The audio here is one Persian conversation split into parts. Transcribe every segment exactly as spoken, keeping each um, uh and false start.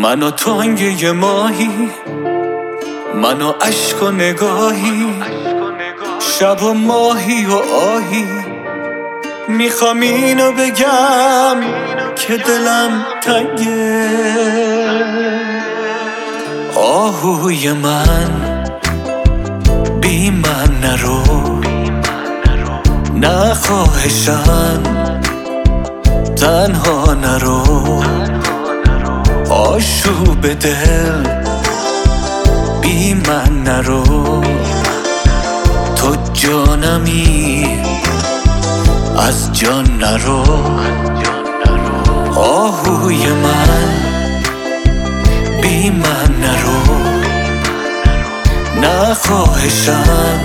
من و تنگه ماهی، من و عشق و نگاهی، شب و ماهی و آهی. میخوام اینو بگم که دلم تنگه. آهوی من بی من نرو، نه خواهشم تنها نرو. آشوب دل بی من نرو، تو جانمی از جان نرو. آهوی من بی من نرو، نه خواهشم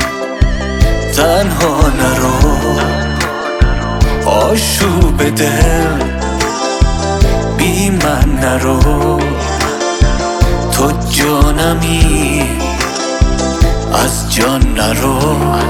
تنها نرو. آشوب دل بی من نرو، تو جانمی از جان نرو.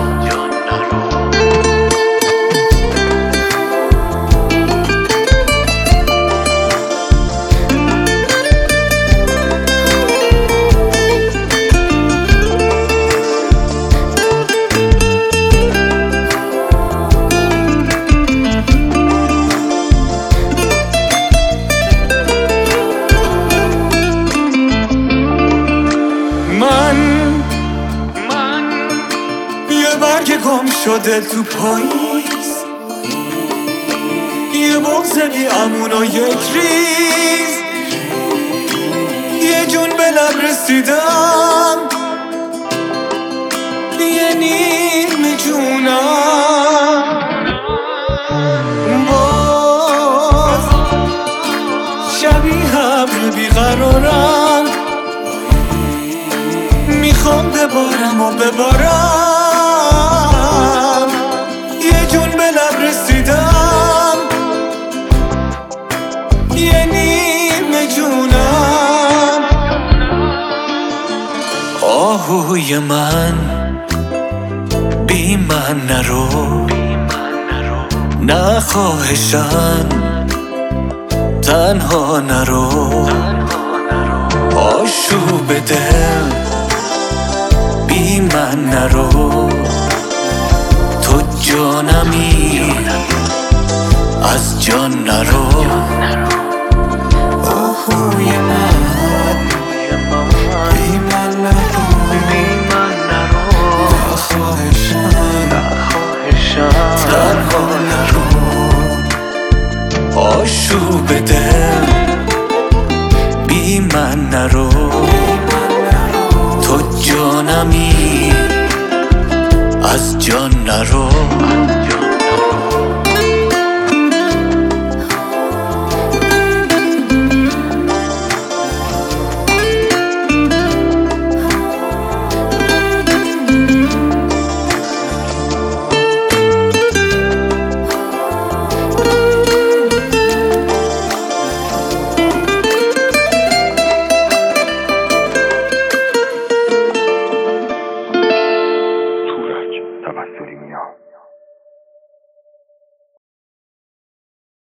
برگ گم شده تو پاییز، یه بغض بی امون و یک ریز. یه جون به لب رسیدم، یه نیم جونم. باز شبیه ابر بیقرارم، میخوام ببارم و ببارم. یه جون به لب رسیدم، یه نیم جونم. آهوی من بی من نرو، نه خواهشم تنها نرو. آشوب دل بی من نرو، تو جانمی از جان نرو. آهوی من بی من نرو، نه خواهشم تنها نرو. آشوب دل بی من نرو، تو جانمی از جان نرو.